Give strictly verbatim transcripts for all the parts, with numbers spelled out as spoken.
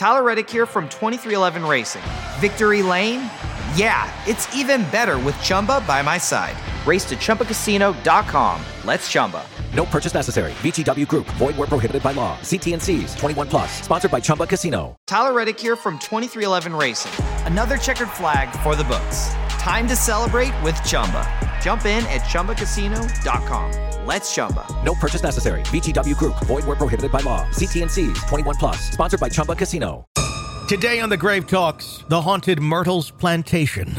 Tyler Reddick here from twenty-three eleven Racing. Victory Lane? Yeah, it's even better with Chumba by my side. Race to Chumba Casino dot com. Let's Chumba. No purchase necessary. V G W Group. Void where prohibited by law. See T and C's. twenty-one plus. Sponsored by Chumba Casino. Tyler Reddick here from twenty-three eleven Racing. Another checkered flag for the books. Time to celebrate with Chumba. Jump in at Chumba Casino dot com. Let's Chumba. No purchase necessary. V G W Group. Void where prohibited by law. See T and C's. twenty-one plus. Sponsored by Chumba Casino. Today on the Grave Talks, the haunted Myrtles Plantation.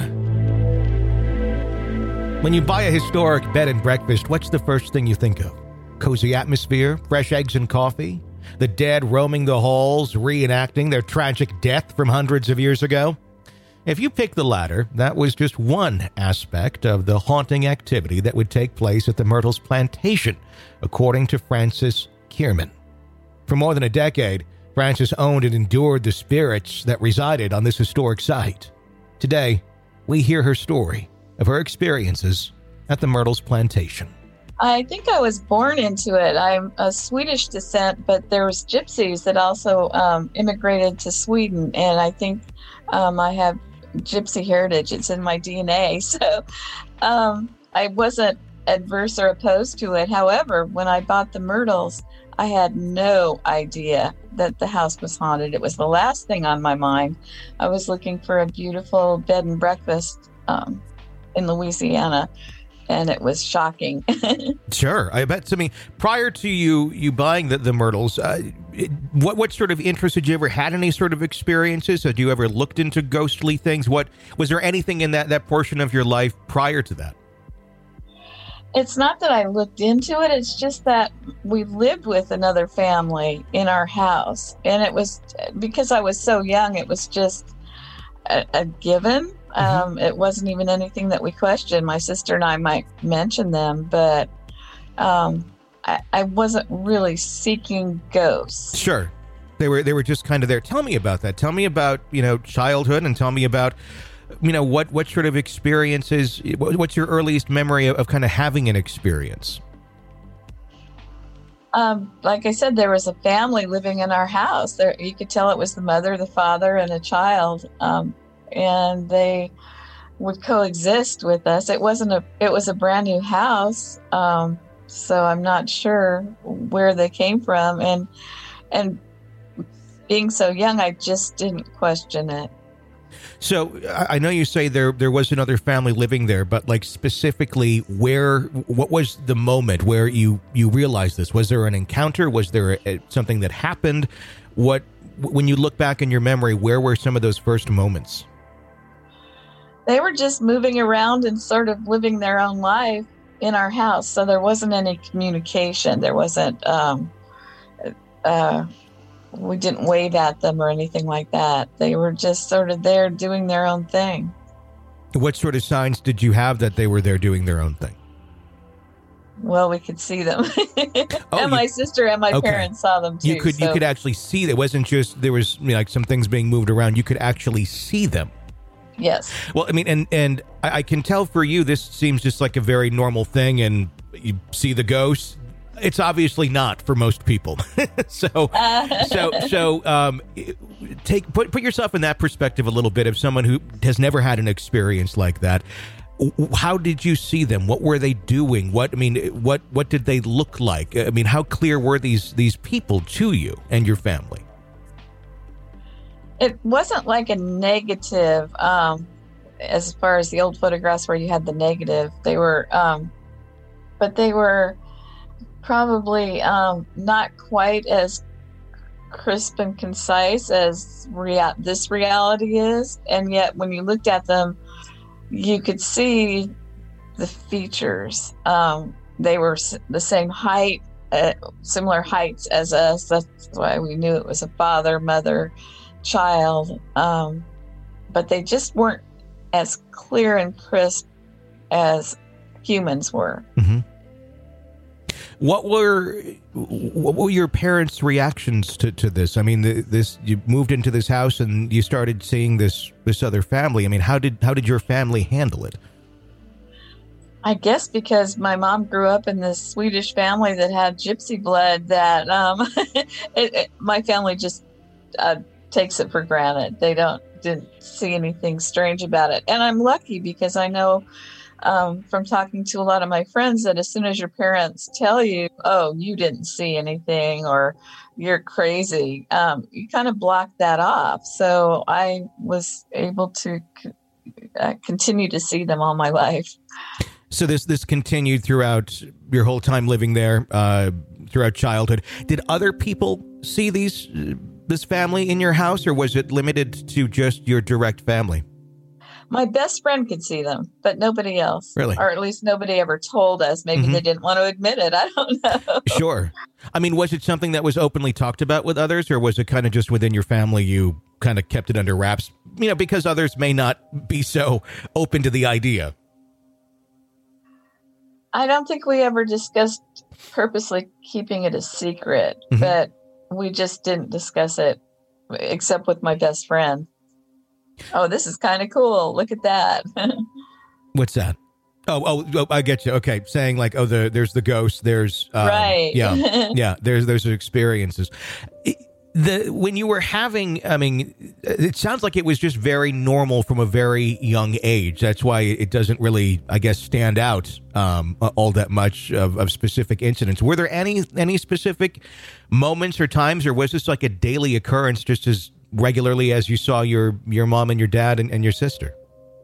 When you buy a historic bed and breakfast, what's the first thing you think of? Cozy atmosphere, fresh eggs and coffee, the dead roaming the halls, reenacting their tragic death from hundreds of years ago? If you pick the latter, that was just one aspect of the haunting activity that would take place at the Myrtles Plantation, according to Frances Kierman. For more than a decade, Frances owned and endured the spirits that resided on this historic site. Today, we hear her story of her experiences at the Myrtles Plantation. I think I was born into it. I'm of Swedish descent, but there was gypsies that also um, immigrated to Sweden, and I think um, I have gypsy heritage. It's in my D N A, so um, I wasn't adverse or opposed to it. However, when I bought the Myrtles, I had no idea that the house was haunted. It was the last thing on my mind. I was looking for a beautiful bed and breakfast um, in Louisiana, and it was shocking. Sure, I bet. I mean, prior to you you buying the, the Myrtles, uh, it, what what sort of interest had you ever had? Any sort of experiences? Had you ever looked into ghostly things? What was there anything in that, that portion of your life prior to that? It's not that I looked into it. It's just that we lived with another family in our house. And it was, because I was so young, it was just a, a given. Mm-hmm. Um, it wasn't even anything that we questioned. My sister and I might mention them, but um, I, I wasn't really seeking ghosts. Sure. They were, they were just kind of there. Tell me about that. Tell me about, you know, childhood, and tell me about, you know, what, what sort of experiences, what's your earliest memory of, of kind of having an experience? Um, like I said, there was a family living in our house. There, you could tell it was the mother, the father, and a child. Um, and they would coexist with us. It wasn't a, it was a brand new house. Um, so I'm not sure where they came from. And, and being so young, I just didn't question it. So I know you say there there was another family living there, but like specifically where, what was the moment where you, you realized this? Was there an encounter? Was there a, something that happened? What, when you look back in your memory, where were some of those first moments? They were just moving around and sort of living their own life in our house. So there wasn't any communication. There wasn't, um, uh, we didn't wave at them or anything like that. They were just sort of there doing their own thing. What sort of signs did you have that they were there doing their own thing? Well, we could see them. and oh, my you, sister and my okay. parents saw them too. You could so. you could actually see that. It wasn't just there was, you know, like some things being moved around. You could actually see them. Yes. Well, I mean, and, and I, I can tell for you, this seems just like a very normal thing, and you see the ghosts. It's obviously not for most people. so, uh. so, so, um, take put put yourself in that perspective a little bit of someone who has never had an experience like that. How did you see them? What were they doing? What I mean, what what did they look like? I mean, how clear were these these people to you and your family? It wasn't like a negative, um, as far as the old photographs where you had the negative. They were, um, but they were probably um, not quite as crisp and concise as rea- this reality is. And yet when you looked at them, you could see the features. Um, they were s- the same height, uh, similar heights as us. That's why we knew it was a father, mother, child. Um, but they just weren't as clear and crisp as humans were. Mm-hmm. What were what were your parents' reactions to, to this? I mean, the, this you moved into this house and you started seeing this this other family. I mean, how did how did your family handle it? I guess because my mom grew up in this Swedish family that had gypsy blood, that um, it, it, my family just uh, takes it for granted. They don't didn't see anything strange about it. And I'm lucky because I know um, from talking to a lot of my friends that as soon as your parents tell you, oh, you didn't see anything or you're crazy, um, you kind of block that off. So I was able to c- uh, continue to see them all my life. So this this continued throughout your whole time living there, uh, throughout childhood. Did other people see these uh, this family in your house, or was it limited to just your direct family? My best friend could see them, but nobody else. Really? Or at least nobody ever told us. Maybe Mm-hmm. they didn't want to admit it. I don't know. Sure. I mean, was it something that was openly talked about with others, or was it kind of just within your family you kind of kept it under wraps, you know, because others may not be so open to the idea? I don't think we ever discussed purposely keeping it a secret, Mhm. but we just didn't discuss it except with my best friend. Oh, this is kind of cool. Look at that. What's that? Oh, oh, oh, I get you. Okay. Saying like, oh, the, there's the ghost. There's, um, Right. Yeah. Yeah. There's, there's experiences. It- The, when you were having, I mean, it sounds like it was just very normal from a very young age. That's why it doesn't really, I guess, stand out um, all that much of, of specific incidents. Were there any any specific moments or times, or was this like a daily occurrence just as regularly as you saw your, your mom and your dad and, and your sister?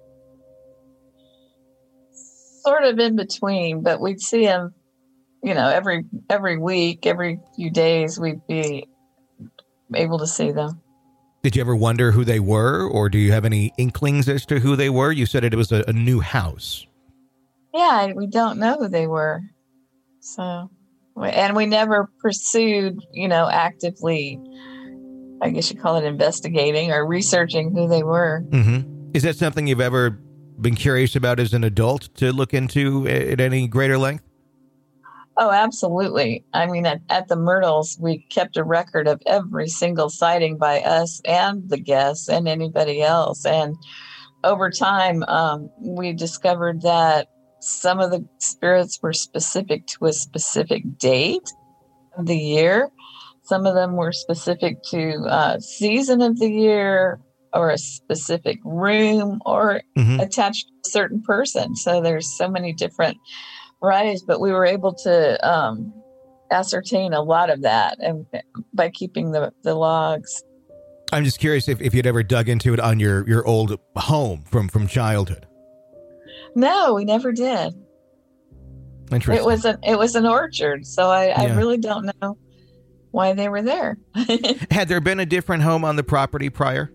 Sort of in between, but we'd see him, you know, every every week, every few days, we'd be able to see them. Did you ever wonder who they were, or do you have any inklings as to who they were? You said it was a, a new house. Yeah, we don't know who they were. So, and we never pursued, you know, actively, I guess you call it investigating or researching who they were. Mm-hmm. Is that something you've ever been curious about as an adult to look into at any greater length? Oh, absolutely. I mean, at, at the Myrtles, we kept a record of every single sighting by us and the guests and anybody else. And over time, um, we discovered that some of the spirits were specific to a specific date of the year. Some of them were specific to uh, season of the year or a specific room or Mm-hmm. attached to a certain person. So there's so many different varieties, but we were able to um, ascertain a lot of that and by keeping the, the logs. I'm just curious if, if you'd ever dug into it on your, your old home from, from childhood. No, we never did. Interesting. It was an it was an orchard, so I, I Yeah. really don't know why they were there. Had there been a different home on the property prior?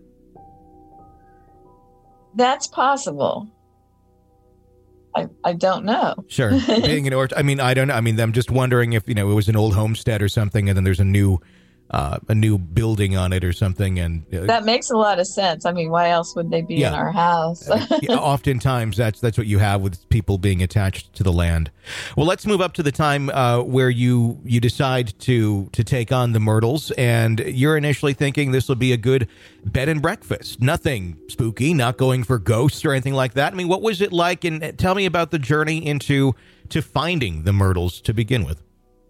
That's possible. I I don't know. Sure. Being an orchard. I mean, I don't know. I mean, I'm just wondering if, you know, it was an old homestead or something, and then there's a new uh, a new building on it or something. And uh, That makes a lot of sense. I mean, why else would they be Yeah. in our house? yeah, oftentimes that's that's what you have with people being attached to the land. Well, let's move up to the time uh, where you you decide to to take on the Myrtles, and you're initially thinking this will be a good bed and breakfast. Nothing spooky, not going for ghosts or anything like that. I mean, what was it like? And tell me about the journey into to finding the Myrtles to begin with.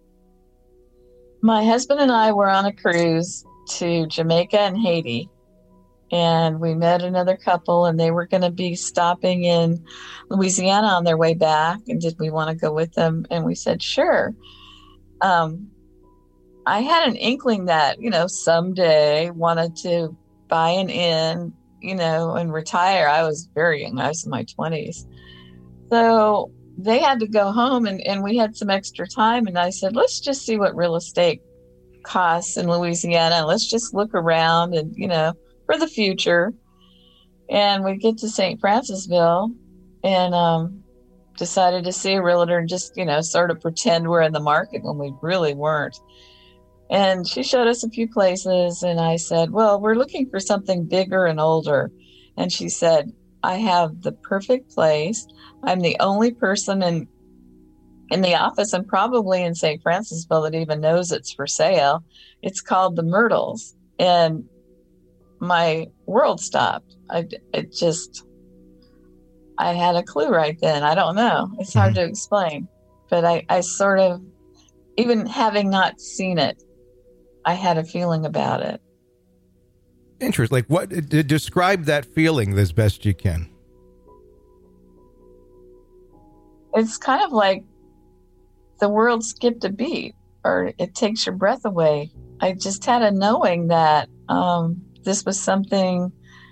My husband and I were on a cruise to Jamaica and Haiti, and we met another couple, and they were going to be stopping in Louisiana on their way back. And did we want to go with them? And we said, sure. Um, I had an inkling that, you know, someday wanted to buy an inn, you know, and retire. I was very young. I was in my twenties. So they had to go home, and, and we had some extra time. And I said, let's just see what real estate costs in Louisiana. Let's just look around and, you know, for the future. And we get to Saint Francisville and um, decided to see a realtor and just, you know, sort of pretend we're in the market when we really weren't. And she showed us a few places. And I said, well, we're looking for something bigger and older. And she said, I have the perfect place. I'm the only person in in the office and probably in Saint Francisville that even knows it's for sale. It's called the Myrtles. And my world stopped. I, it just, I had a clue right then. I don't know. It's hard Mhm. to explain. But I, I sort of, even having not seen it, I had a feeling about it. Interesting. Like, what? D- describe that feeling as best you can. It's kind of like the world skipped a beat, or it takes your breath away. I just had a knowing that um, this was something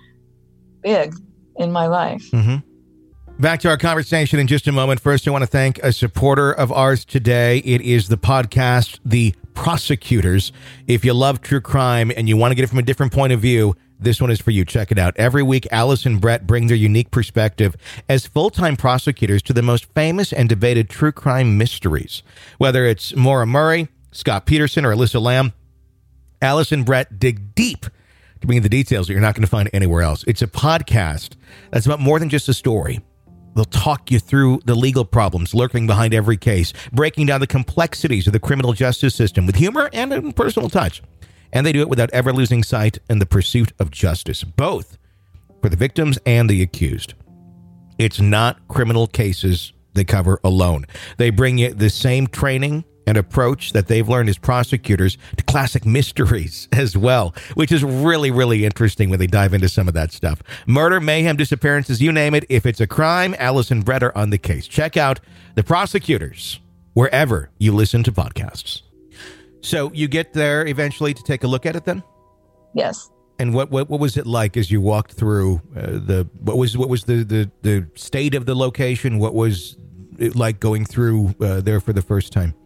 big in my life. Mm-hmm. Back to our conversation in just a moment. First, I want to thank a supporter of ours today. It is the podcast, The Prosecutors. If you love true crime and you want to get it from a different point of view, this one is for you. Check it out. Every week, Alice and Brett bring their unique perspective as full-time prosecutors to the most famous and debated true crime mysteries. Whether it's Maura Murray, Scott Peterson, or Alyssa Lamb, Alice and Brett dig deep to bring you the details that you're not going to find anywhere else. It's a podcast that's about more than just a story. They'll talk you through the legal problems lurking behind every case, breaking down the complexities of the criminal justice system with humor and a personal touch. And they do it without ever losing sight in the pursuit of justice, both for the victims and the accused. It's not criminal cases they cover alone. They bring you the same training and approach that they've learned as prosecutors to classic mysteries as well, which is really, really interesting when they dive into some of that stuff. Murder, mayhem, disappearances, you name it. If it's a crime, Alice and Brett are on the case. Check out The Prosecutors wherever you listen to podcasts. So you get there eventually to take a look at it then? Yes. And what, what, what was it like as you walked through uh, the, what was, what was the, the, the state of the location? What was it like going through uh, there for the first time?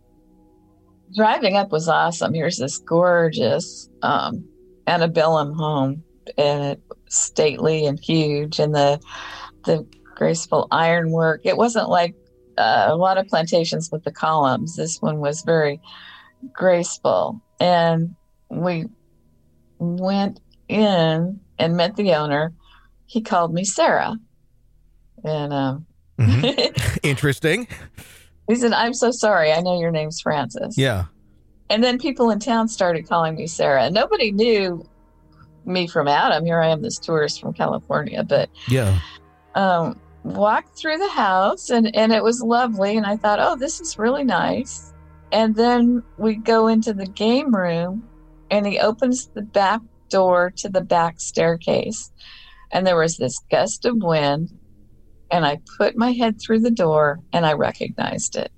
Driving up was awesome. Here's this gorgeous um, antebellum home, and it stately and huge, and the the graceful ironwork. It wasn't like uh, a lot of plantations with the columns. This one was very graceful, and we went in and met the owner. He called me Sarah, and um, mm-hmm. Interesting. He said, "I'm so sorry. I know your name's Frances." Yeah. And then people in town started calling me Sarah. Nobody knew me from Adam. Here I am, this tourist from California. But yeah, um, walked through the house, and, and it was lovely. And I thought, oh, this is really nice. And then we go into the game room, and he opens the back door to the back staircase. And there was this gust of wind. And I put my head through the door, and I recognized it.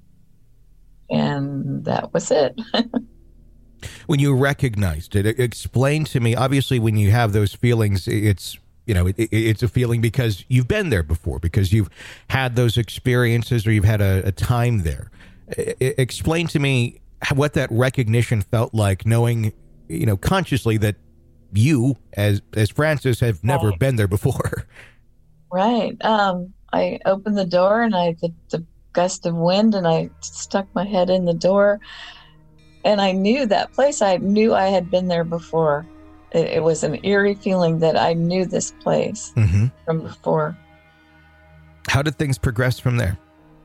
And that was it. When you recognized it, explain to me, obviously when you have those feelings, it's, you know, it, it's a feeling because you've been there before, because you've had those experiences or you've had a, a time there. I, explain to me what that recognition felt like, knowing, you know, consciously that you, as, as Frances, have never right. been there before. Right. Um, I opened the door, and I the, the gust of wind, and I stuck my head in the door, and I knew that place. I knew I had been there before. It, it was an eerie feeling that I knew this place mm-hmm. from before. How did things progress from there?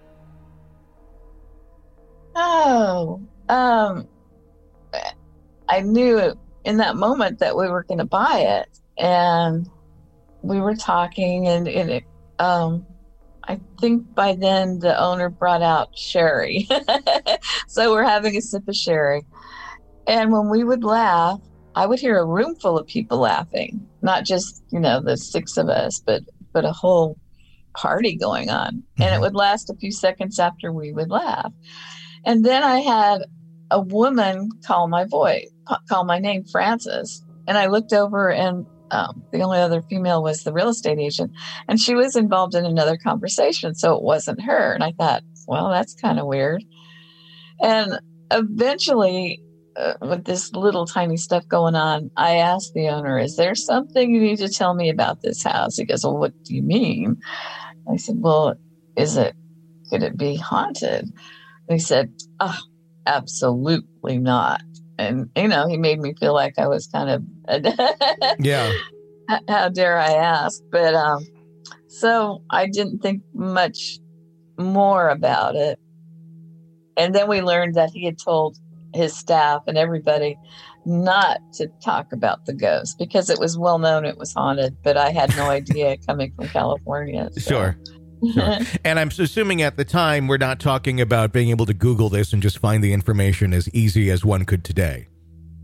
Oh, um, I knew in that moment that we were going to buy it, and we were talking, and, and it, um, I think by then the owner brought out sherry. So we're having a sip of sherry. And when we would laugh, I would hear a room full of people laughing, not just, you know, the six of us, but, but a whole party going on. Mm-hmm. And it would last a few seconds after we would laugh. And then I had a woman call my voice, call my name, Frances. And I looked over, and Um, the only other female was the real estate agent, and she was involved in another conversation, so it wasn't her. And I thought, well, that's kind of weird. And eventually, uh, with this little tiny stuff going on, I asked the owner, is there something you need to tell me about this house? He goes, well, what do you mean? I said, well, is it, could it be haunted? And he said, oh, absolutely not. And, you know, he made me feel like I was kind of, yeah. How dare I ask? But um, so I didn't think much more about it. And then we learned that he had told his staff and everybody not to talk about the ghost because it was well known it was haunted, but I had no idea coming from California. So. Sure. Sure. And I'm assuming at the time we're not talking about being able to Google this and just find the information as easy as one could today.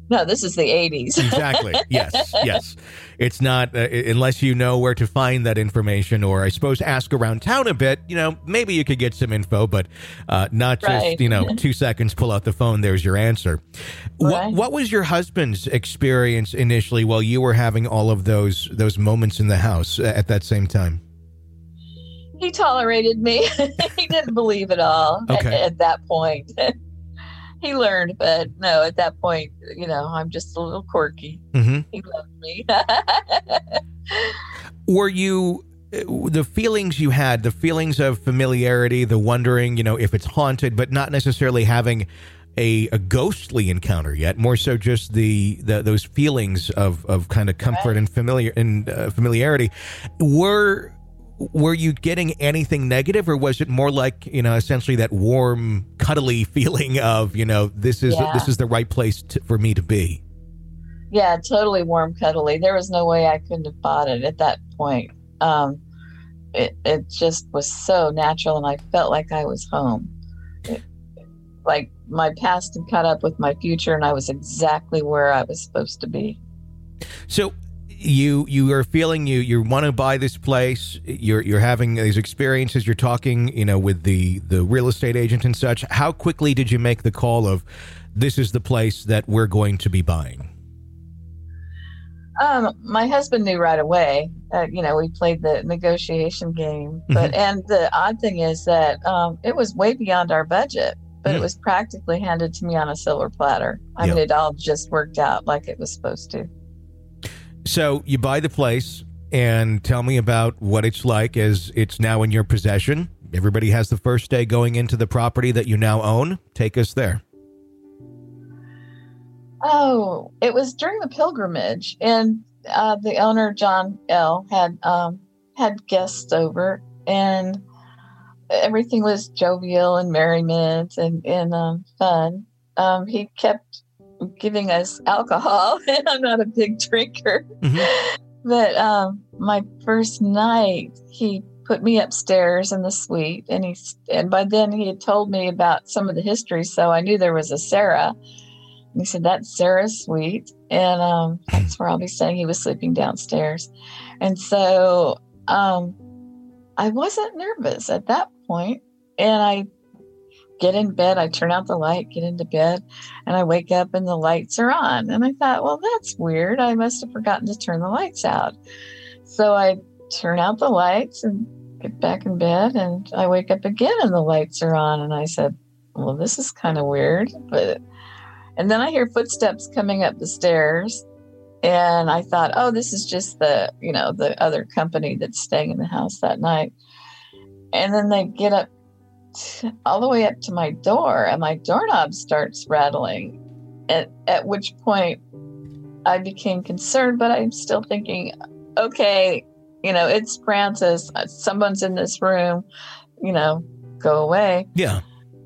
No, this is the eighties. Exactly. Yes. Yes. It's not, uh, unless you know where to find that information, or I suppose ask around town a bit, you know, maybe you could get some info, but uh, not just, Right. you know, two seconds, pull out the phone, there's your answer. What, Right. what was your husband's experience initially while you were having all of those, those moments in the house at that same time? He tolerated me. He didn't believe it all Okay. at, at that point. He learned, but no, at that point, you know, I'm just a little quirky. Mm-hmm. He loved me. Were you, the feelings you had, the feelings of familiarity, the wondering, you know, if it's haunted, but not necessarily having a, a ghostly encounter yet, more so just the, the those feelings of, of kind of comfort Right. and familiar and uh, familiarity, were were you getting anything negative, or was it more like, you know, essentially that warm, cuddly feeling of, you know, this is Yeah. this is the right place to, for me to be? Yeah, totally warm, cuddly. There was no way I couldn't have bought it at that point. Um, it it just was so natural, and I felt like I was home. It, like my past had caught up with my future, and I was exactly where I was supposed to be. So you you are feeling you you want to buy this place. You're you're having these experiences. You're talking, you know, with the the real estate agent and such. How quickly did you make the call of this is the place that we're going to be buying? Um, my husband knew right away. Uh, you know, we played the negotiation game, but and the odd thing is that um, it was way beyond our budget, but Mm. it was practically handed to me on a silver platter. I Yeah. mean, it all just worked out like it was supposed to. So you buy the place, and tell me about what it's like as it's now in your possession. Everybody has the first day going into the property that you now own. Take us there. Oh, it was during the pilgrimage, and uh, the owner, John L., had um, had guests over, and everything was jovial and merriment and, and um, fun. Um, he kept giving us alcohol, and I'm not a big drinker. Mhm. But um, my first night, he put me upstairs in the suite, and he and by then he had told me about some of the history, so I knew there was a Sarah. And he said, "That's Sarah's suite," and um, that's where I'll be staying. He was sleeping downstairs, and so um, I wasn't nervous at that point, and I get in bed, I turn out the light, get into bed, and I wake up and the lights are on. And I thought, well, that's weird. I must have forgotten to turn the lights out. So I turn out the lights and get back in bed, and I wake up again and the lights are on. And I said, well, this is kind of weird. But and then I hear footsteps coming up the stairs. And I thought, oh, this is just the, you know, the other company that's staying in the house that night. And then they get up all the way up to my door, and my doorknob starts rattling, at, at which point I became concerned, but I'm still thinking, okay, you know, it's Francis, someone's in this room, you know, go away. Yeah.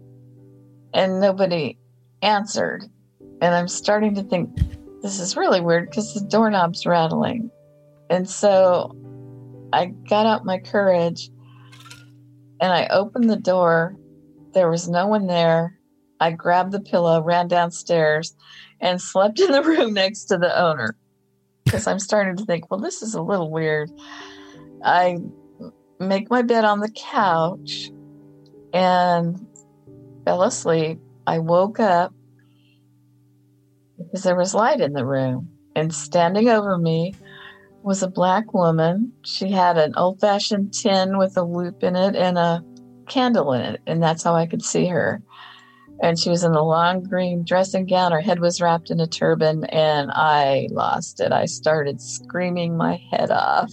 And nobody answered, and I'm starting to think this is really weird because the doorknob's rattling. And so I got out my courage and I opened the door. There was no one there. I grabbed the pillow, ran downstairs, and slept in the room next to the owner because I'm starting to think, well, this is a little weird. I make my bed on the couch and fell asleep. I woke up because there was light in the room, and standing over me was a black woman. She had an old-fashioned tin with a loop in it and a candle in it, and that's how I could see her. And she was in a long green dressing gown. Her head was wrapped in a turban, and I lost it. I started screaming my head off.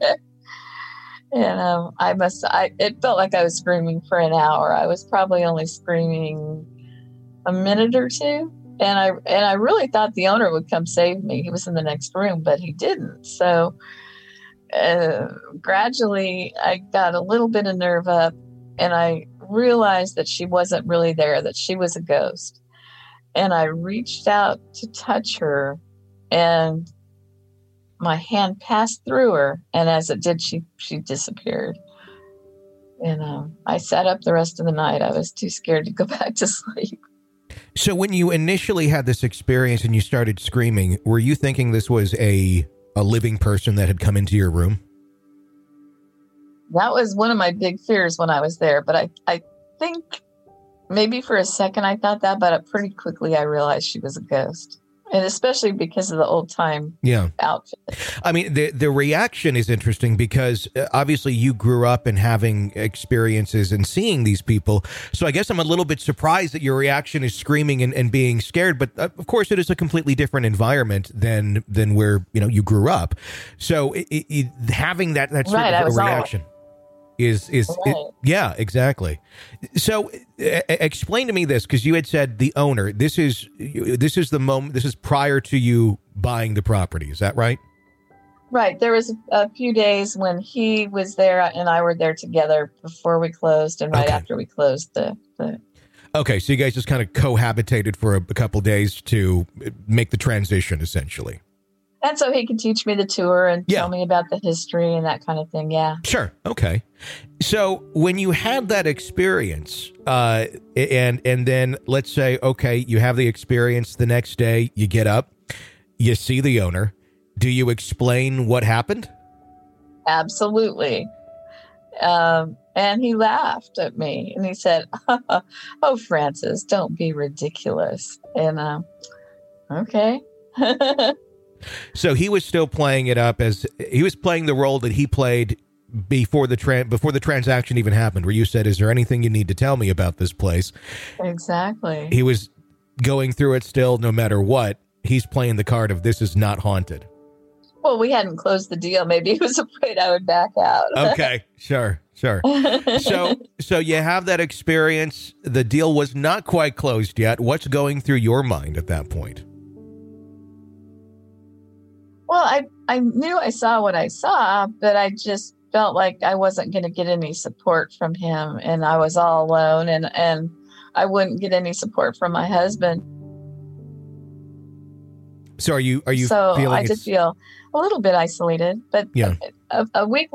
And um, I must, I, it felt like I was screaming for an hour. I was probably only screaming a minute or two. And I and I really thought the owner would come save me. He was in the next room, but he didn't. So uh, gradually, I got a little bit of nerve up, and I realized that she wasn't really there, that she was a ghost. And I reached out to touch her, and my hand passed through her. And as it did, she she disappeared. And um, I sat up the rest of the night. I was too scared to go back to sleep. So when you initially had this experience and you started screaming, were you thinking this was a a living person that had come into your room? That was one of my big fears when I was there. But I, I think maybe for a second I thought that, but pretty quickly I realized she was a ghost. And especially because of the old time yeah. outfit. I mean, the the reaction is interesting because uh, obviously you grew up in having experiences and seeing these people. So I guess I'm a little bit surprised that your reaction is screaming and, and being scared. But uh, of course, it is a completely different environment than than where, you know, you grew up. So it, it, it, having that, that sort right, of a reaction. All- Is is right. it, yeah, exactly. So, uh, explain to me this, because you had said the owner. This is this is the moment. This is prior to you buying the property. Is that right? Right. There was a few days when he was there and I were there together before we closed, and right Okay. after we closed the. the Okay, so you guys just kind of cohabitated for a, a couple days to make the transition, essentially. And so he could teach me the tour and Yeah. tell me about the history and that kind of thing. Yeah. Sure. Okay. So when you had that experience, uh, and and then let's say, okay, you have the experience the next day, you get up, you see the owner. Do you explain what happened? Absolutely. Um, and he laughed at me and he said, "Oh, Frances, don't be ridiculous." And um, okay. So he was still playing it up as he was playing the role that he played before the tran before the transaction even happened, where you said, "Is there anything you need to tell me about this place?" Exactly. He was going through it still, no matter what. He's playing the card of this is not haunted. Well, we hadn't closed the deal. Maybe he was afraid I would back out. Okay, sure, sure. So, so you have that experience. The deal was not quite closed yet. What's going through your mind at that point? Well, I, I knew I saw what I saw, but I just felt like I wasn't going to get any support from him, and I was all alone, and, and I wouldn't get any support from my husband. So are you are you so feeling I did it's- feel a little bit isolated, but Yeah. a, a week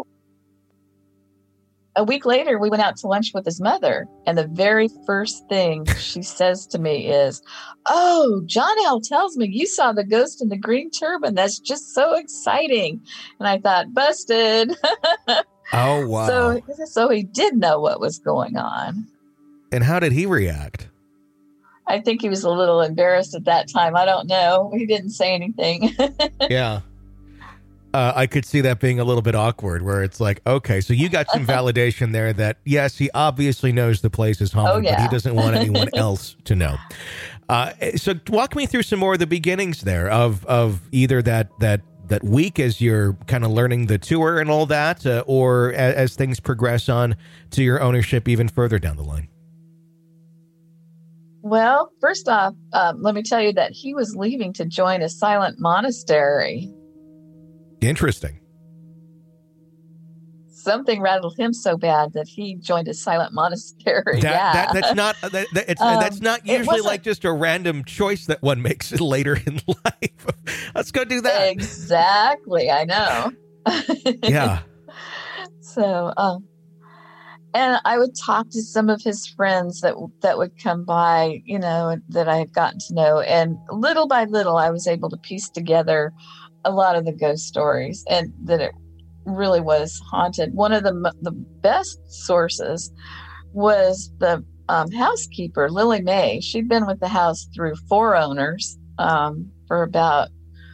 a week later, we went out to lunch with his mother, and the very first thing she says to me is, "Oh, John L. tells me you saw the ghost in the green turban. That's just so exciting." And I thought, busted. Oh, wow. So, so he did know what was going on. And how did he react? I think he was a little embarrassed at that time. I don't know. He didn't say anything. Yeah. Uh, I could see that being a little bit awkward, where it's like, okay, so you got some validation there that, yes, he obviously knows the place is haunted, Oh, yeah. but he doesn't want anyone else to know. Uh, so walk me through some more of the beginnings there of of either that that that week as you're kind of learning the tour and all that, uh, or as, as things progress on to your ownership even further down the line. Well, first off, um, let me tell you that he was leaving to join a silent monastery. Interesting. Something rattled him so bad that he joined a silent monastery. That, yeah. that that's not that, that, it's, Um, that's not it usually wasn't- like just a random choice that one makes later in life. Let's go do that. Exactly. I know. Yeah. So, um, and I would talk to some of his friends that that would come by, you know, that I had gotten to know, and little by little, I was able to piece together a lot of the ghost stories, and that it really was haunted. One of the m- the best sources was the um, housekeeper, Lily Mae. She'd been with the house through four owners um, for about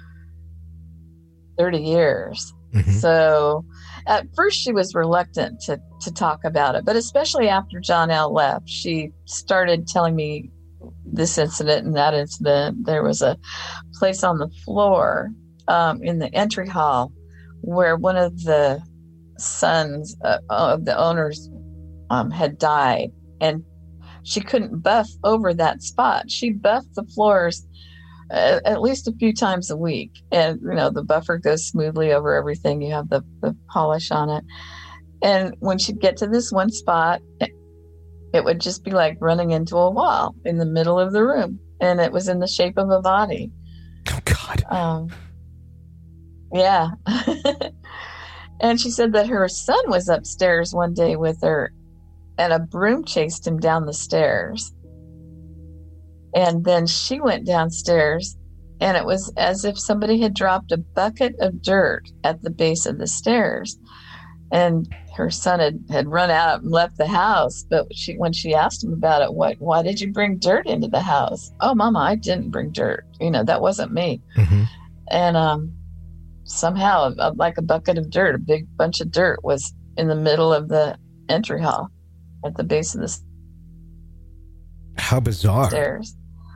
thirty years. Mhm. So at first she was reluctant to, to talk about it, but especially after John L. left, she started telling me this incident and that incident. There was a place on the floor um, in the entry hall where one of the sons uh, of the owners um, had died, and she couldn't buff over that spot. She buffed the floors uh, at least a few times a week, and you know the buffer goes smoothly over everything. You have the, the polish on it, and when she'd get to this one spot, it, it would just be like running into a wall in the middle of the room, and it was in the shape of a body. Oh, God. Um, yeah. And she said that her son was upstairs one day with her, and a broom chased him down the stairs. And then she went downstairs, and it was as if somebody had dropped a bucket of dirt at the base of the stairs. And her son had, had run out and left the house. But she, when she asked him about it, what, why did you bring dirt into the house? Oh, Mama, I didn't bring dirt. You know, that wasn't me. Mm-hmm. And um, somehow, a, like a bucket of dirt, a big bunch of dirt was in the middle of the entry hall at the base of the How bizarre. stairs.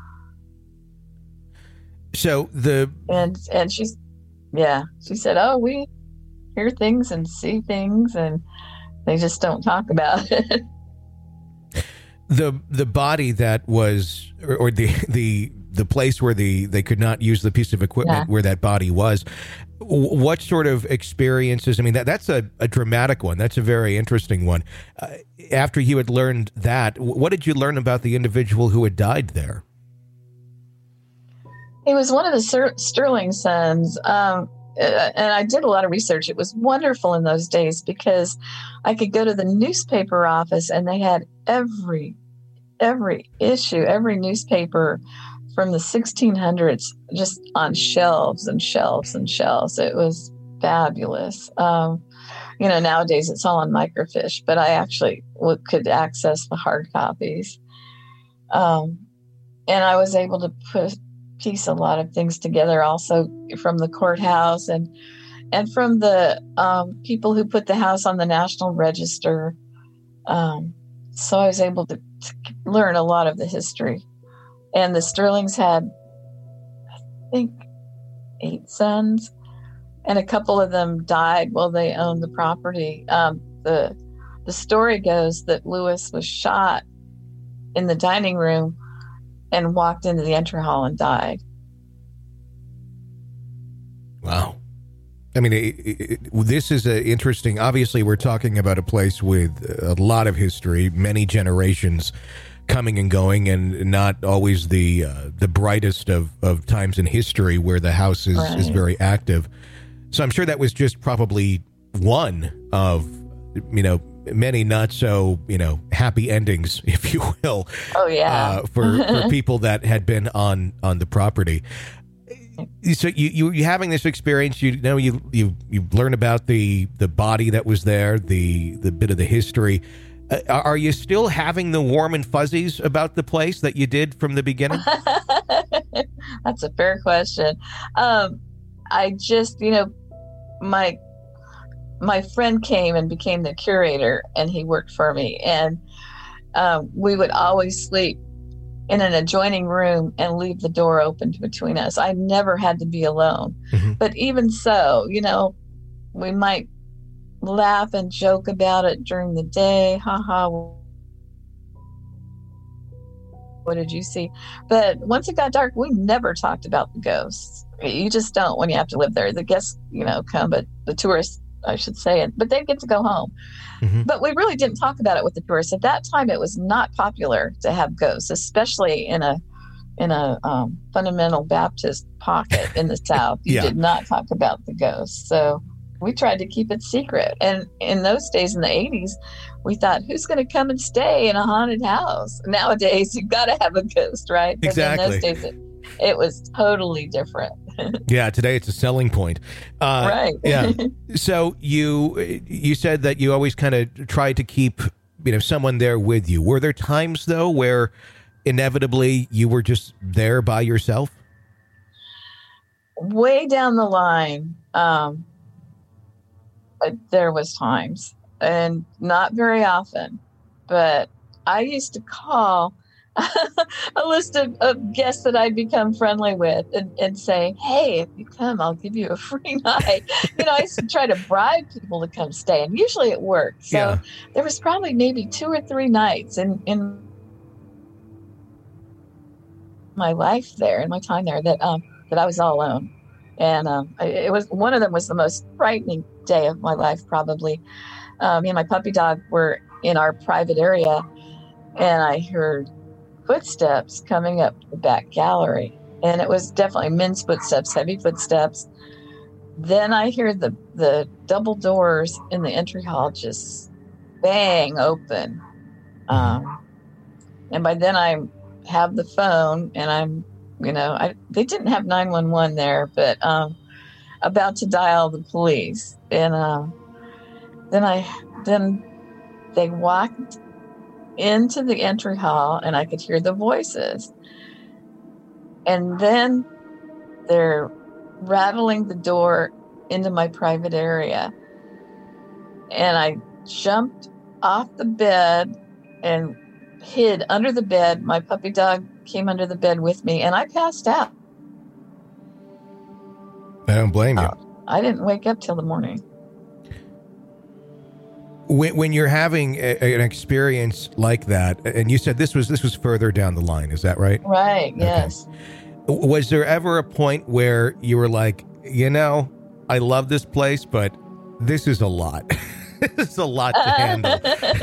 So the and and she's yeah she said, oh, we hear things and see things, and they just don't talk about it. the the body that was or, or the the the place where the they could not use the piece of equipment yeah. where that body was, what sort of experiences? I mean, that that's a, a dramatic one. That's a very interesting one. Uh, after you had learned that, what did you learn about the individual who had died there? He was one of the Sir- Sterling sons. Um, and I did a lot of research. It was wonderful in those days because I could go to the newspaper office and they had every, every issue, every newspaper from the sixteen hundreds just on shelves and shelves and shelves. It was fabulous. Um, you know, nowadays it's all on microfiche, but I actually w- could access the hard copies. Um, and I was able to put piece a lot of things together also from the courthouse and and from the um, people who put the house on the National Register. Um, so I was able to, to learn a lot of the history. And the Sterlings had, I think, eight sons, and a couple of them died while they owned the property. Um, the the story goes that Lewis was shot in the dining room and walked into the entry hall and died. Wow. I mean, it, it, this is a interesting, obviously we're talking about a place with a lot of history, many generations coming and going, and not always the uh, the brightest of, of times in history where the house is, right. is very active. So I'm sure that was just probably one of, you know, many not so, you know, happy endings, if you will. Oh, yeah. Uh, for, for people that had been on, on the property. So you, you, you having this experience, you know, you, you, you learn about the, the body that was there, the, the bit of the history. Uh, are you still having the warm and fuzzies about the place that you did from the beginning? That's a fair question. Um, I just, you know, my my friend came and became the curator, and he worked for me. And um, we would always sleep in an adjoining room and leave the door open between us. I never had to be alone. Mm-hmm. But even so, you know, we might laugh and joke about it during the day. Ha ha. What did you see? But once it got dark, we never talked about the ghosts. You just don't when you have to live there. The guests, you know, come, but the tourists, I should say, but they get to go home. Mm-hmm. But we really didn't talk about it with the tourists. At that time, it was not popular to have ghosts, especially in a in a um, fundamental Baptist pocket in the South. You yeah. did not talk about the ghosts. So we tried to keep it secret. And in those days, in the eighties, we thought, who's going to come and stay in a haunted house? Nowadays, you've got to have a ghost, right? But exactly. in those days, it, it was totally different. Yeah, today it's a selling point. Uh, right. Yeah. So you you said that you always kind of tried to keep, you know, someone there with you. Were there times, though, where inevitably you were just there by yourself? Way down the line, um, there was times, and not very often, but I used to call a list of, of guests that I'd become friendly with and, and say, hey, if you come, I'll give you a free night. You know, I used to try to bribe people to come stay, and usually it worked. So yeah. there was probably maybe two or three nights in, in my life there, in my time there, that um, that I was all alone. And um, it was one of them was the most frightening day of my life, probably. Um, me and my puppy dog were in our private area, and I heard footsteps coming up the back gallery, and it was definitely men's footsteps, heavy footsteps. Then I hear the the double doors in the entry hall just bang open, um, and by then I'm have the phone, and I'm, you know, I they didn't have nine one one there, but um, about to dial the police, and uh, then I then they walked into the entry hall, and I could hear the voices, and then they're rattling the door into my private area, and I jumped off the bed and hid under the bed. My puppy dog came under the bed with me, and I passed out. I don't blame you. Uh, I didn't wake up till the morning. When, when you're having a, an experience like that, and you said this was this was further down the line, is that right? Right. Yes. Okay. Was there ever a point where you were like, you know, I love this place, but this is a lot. This is a lot to handle.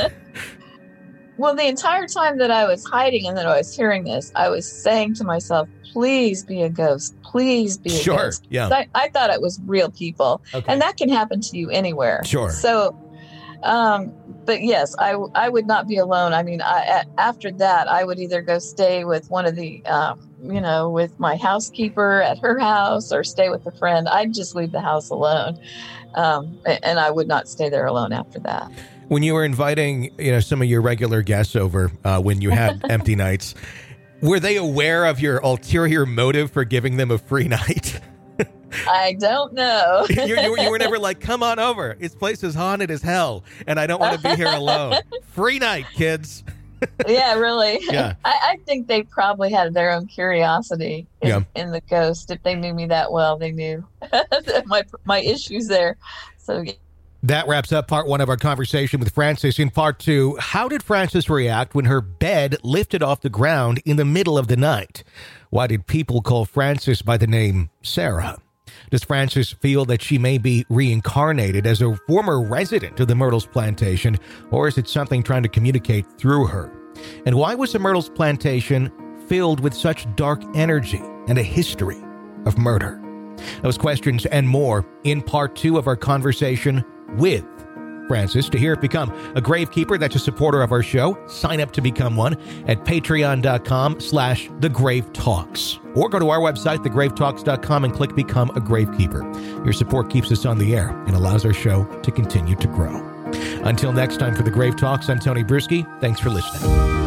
Well, the entire time that I was hiding and that I was hearing this, I was saying to myself, please be a ghost. Please be a sure, ghost. Yeah. I, I thought it was real people. Okay. And that can happen to you anywhere. Sure. So, um, but yes, I, I would not be alone. I mean, I, after that, I would either go stay with one of the, um, you know, with my housekeeper at her house, or stay with a friend. I'd just leave the house alone. Um, and I would not stay there alone after that. When you were inviting, you know, some of your regular guests over, uh, when you had empty nights, were they aware of your ulterior motive for giving them a free night? I don't know. you, you, you were never like, come on over. This place is haunted as hell, and I don't want to be here alone. Free night, kids. Yeah, really. Yeah. I, I think they probably had their own curiosity in, yeah. in the ghost. If they knew me that well, they knew my my issues there. So. Yeah. That wraps up part one of our conversation with Frances. In part two, how did Frances react when her bed lifted off the ground in the middle of the night? Why did people call Frances by the name Sarah? Does Frances feel that she may be reincarnated as a former resident of the Myrtles Plantation, or is it something trying to communicate through her? And why was the Myrtles Plantation filled with such dark energy and a history of murder? Those questions and more in part two of our conversation with Frances. To hear it become a gravekeeper that's a supporter of our show, sign up to become one at patreon.com slash the grave talks, or go to our website, the grave talks dot com, and click become a gravekeeper. Your support keeps us on the air and allows our show to continue to grow. Until next time, for the Grave Talks, I'm Tony Bruschi. Thanks for listening.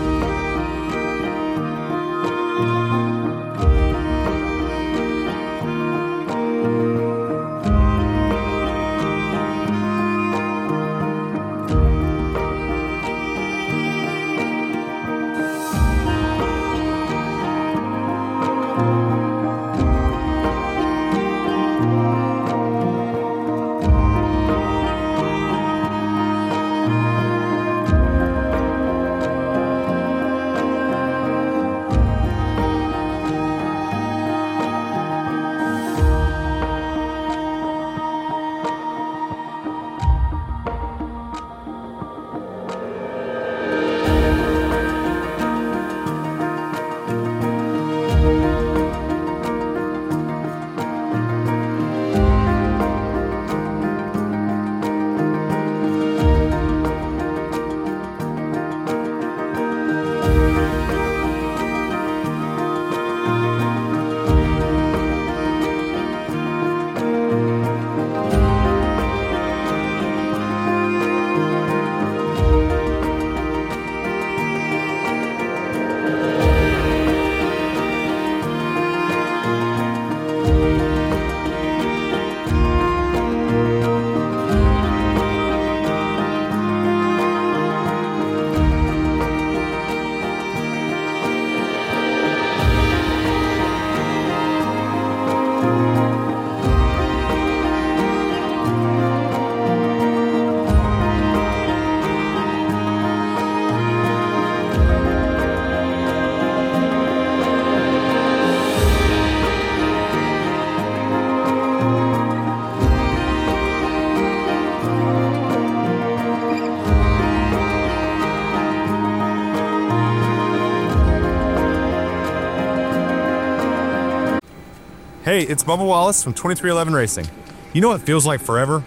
Hey, it's Bubba Wallace from twenty-three eleven Racing. You know what feels like forever?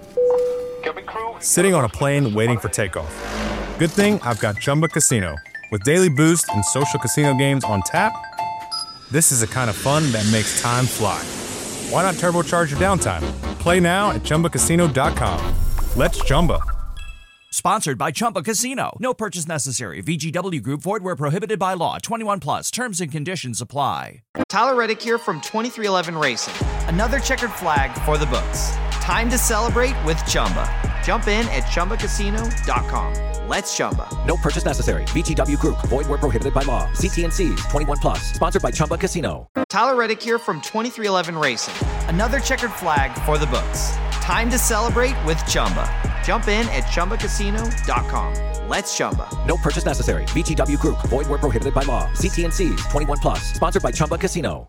Sitting on a plane waiting for takeoff. Good thing I've got Chumba Casino. With daily boost and social casino games on tap, this is the kind of fun that makes time fly. Why not turbocharge your downtime? Play now at Chumba Casino dot com. Let's Chumba. Sponsored by Chumba Casino. No purchase necessary. V G W Group. Void where prohibited by law. twenty-one plus. Terms and conditions apply. Tyler Reddick here from twenty-three eleven Racing. Another checkered flag for the books. Time to celebrate with Chumba. Jump in at Chumba Casino dot com. Let's Chumba. No purchase necessary. V G W Group. Void where prohibited by law. See T and Cs. twenty-one plus. Sponsored by Chumba Casino. Tyler Reddick here from twenty-three eleven Racing. Another checkered flag for the books. Time to celebrate with Chumba. Jump in at Chumba Casino dot com. Let's Chumba. No purchase necessary. V G W Group. Void where prohibited by law. See T and Cs. twenty-one plus. Sponsored by Chumba Casino.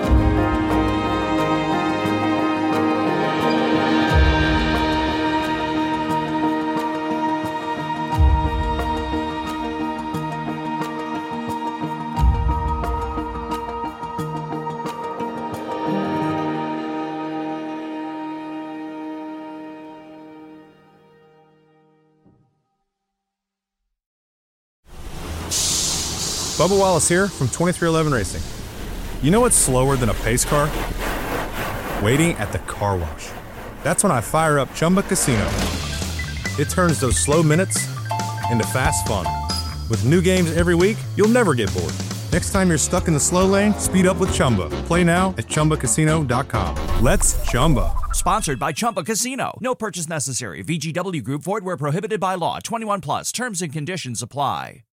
Bubba Wallace here from twenty-three eleven Racing. You know what's slower than a pace car? Waiting at the car wash. That's when I fire up Chumba Casino. It turns those slow minutes into fast fun. With new games every week, you'll never get bored. Next time you're stuck in the slow lane, speed up with Chumba. Play now at Chumba Casino dot com. Let's Chumba. Sponsored by Chumba Casino. No purchase necessary. V G W Group. Void where prohibited by law. twenty-one plus. Terms and conditions apply.